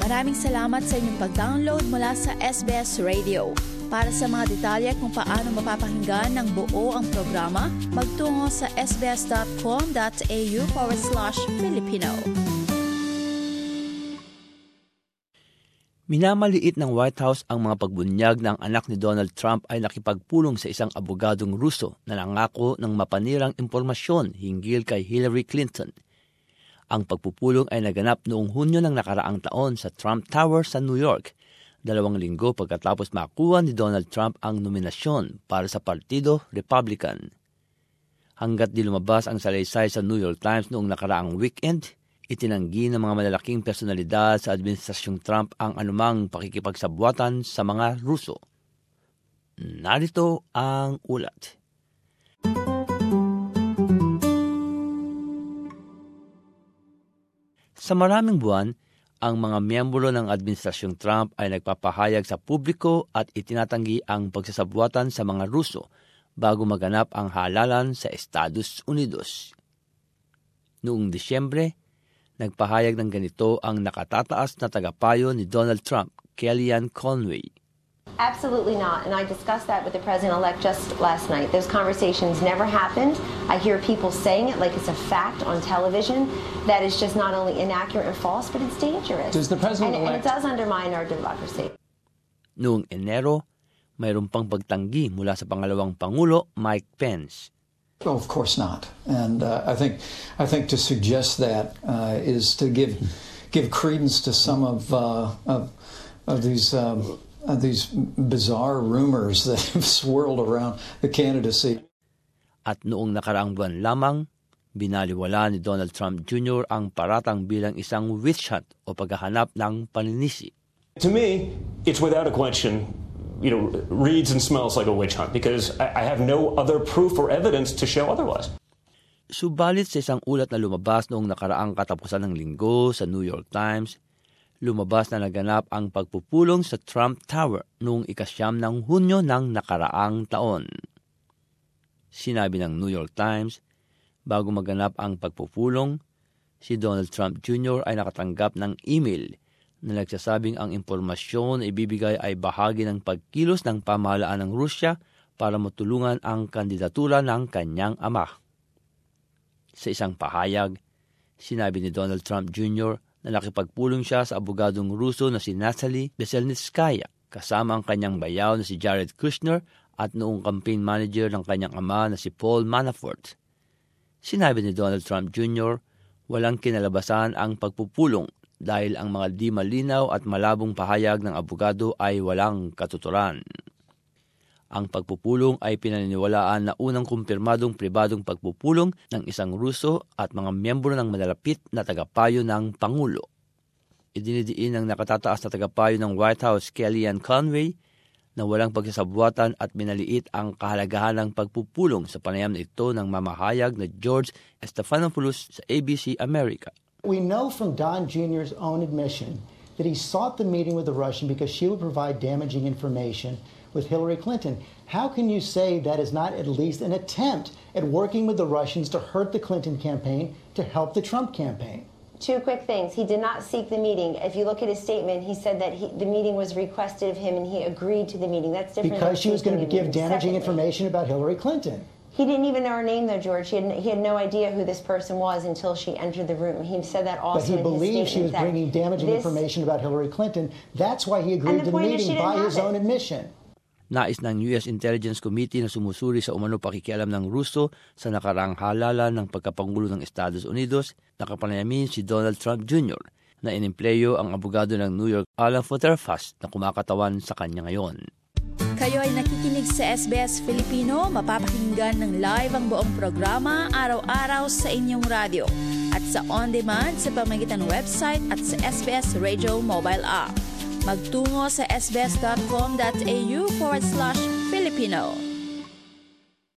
Maraming salamat sa inyong pag-download mula sa SBS Radio. Para sa mga detalye kung paano mapapakinggan ng buo ang programa, magtungo sa sbs.com.au/Filipino. Minamaliit ng White House ang mga pagbunyag ng anak ni Donald Trump ay nakipagpulong sa isang abogadong Ruso na nangako ng mapanirang impormasyon hinggil kay Hillary Clinton. Ang pagpupulong ay naganap noong Hunyo ng nakaraang taon sa Trump Tower sa New York, 2 linggo pagkatapos makuha ni Donald Trump ang nominasyon para sa Partido Republican. Hanggat di lumabas ang salaysay sa New York Times noong nakaraang weekend, itinanggi ng mga malalaking personalidad sa Administrasyong Trump ang anumang pakikipagsabwatan sa mga Ruso. Narito ang ulat. Sa maraming buwan, ang mga miyembro ng Administrasyong Trump ay nagpapahayag sa publiko at itinatanggi ang pagsasabwatan sa mga Ruso bago maganap ang halalan sa Estados Unidos. Noong Disyembre, nagpahayag ng ganito ang nakatataas na tagapayo ni Donald Trump, Kellyanne Conway. Absolutely not, and I discussed that with the President-elect just last night. Those conversations never happened. I hear people saying it like it's a fact on television. That is just not only inaccurate and false, but it's dangerous. Does the President-elect... And it does undermine our democracy. Noong Enero, mayroon pang pagtanggi mula sa pangalawang Pangulo, Mike Pence. Well, of course not. And I think to suggest that is to give credence to some of these bizarre rumors that have swirled around the candidacy. At noong nakaraang buwan lamang, binaliwala ni Donald Trump Jr. ang paratang bilang isang witch hunt o paghahanap ng paninisi. To me, it's without a question, reads and smells like a witch hunt because I have no other proof or evidence to show otherwise. Subalit sa isang ulat na lumabas noong nakaraang katapusan ng linggo sa New York Times, lumabas na naganap ang pagpupulong sa Trump Tower noong 9 ng Hunyo ng nakaraang taon. Sinabi ng New York Times, bago maganap ang pagpupulong, si Donald Trump Jr. ay nakatanggap ng email na nagsasabing ang impormasyon na ibibigay ay bahagi ng pagkilos ng pamahalaan ng Rusya para matulungan ang kandidatura ng kanyang ama. Sa isang pahayag, sinabi ni Donald Trump Jr. na nakipagpulong siya sa abogadong Ruso na si Natalie Veselnitskaya kasama ang kanyang bayaw na si Jared Kushner at noong campaign manager ng kanyang ama na si Paul Manafort. Sinabi ni Donald Trump Jr., walang kinalabasan ang pagpupulong dahil ang mga di malinaw at malabong pahayag ng abogado ay walang katuturan. Ang pagpupulong ay pinaniniwalaan na unang kumpirmadong pribadong pagpupulong ng isang Ruso at mga miyembro ng malalapit na tagapayo ng Pangulo. Idinidiin ng nakatataas na tagapayo ng White House, Kellyanne Conway, na walang pagsasabwatan at minaliit ang kahalagahan ng pagpupulong sa panayam na ito ng mamahayag na George Stephanopoulos sa ABC America. We know from Don Jr.'s own admission that he sought the meeting with the Russian because she would provide damaging information with Hillary Clinton. How can you say that is not at least an attempt at working with the Russians to hurt the Clinton campaign to help the Trump campaign? Two quick things. He did not seek the meeting. If you look at his statement, he said that the meeting was requested of him and he agreed to the meeting. That's different. Because she was going to give damaging information about Hillary Clinton. He didn't even know her name, though, George. He had no idea who this person was until she entered the room. He said that also in his statement. But he believed she was bringing damaging information about Hillary Clinton. That's why he agreed to the meeting by his own admission. Nais ng U.S. Intelligence Committee na sumusuri sa umano pakikialam ng Ruso sa nakaraang halalan ng pagkapangulo ng Estados Unidos, nakapanayamin si Donald Trump Jr. na inimpleyo ang abogado ng New York Alan Futterfast na kumakatawan sa kanya ngayon. Kayo ay nakikinig sa SBS Filipino, mapapakinggan ng live ang buong programa araw-araw sa inyong radyo at sa on-demand sa pamamagitan ng website at sa SBS Radio mobile app. Magtungo sa sbs.com.au/Filipino.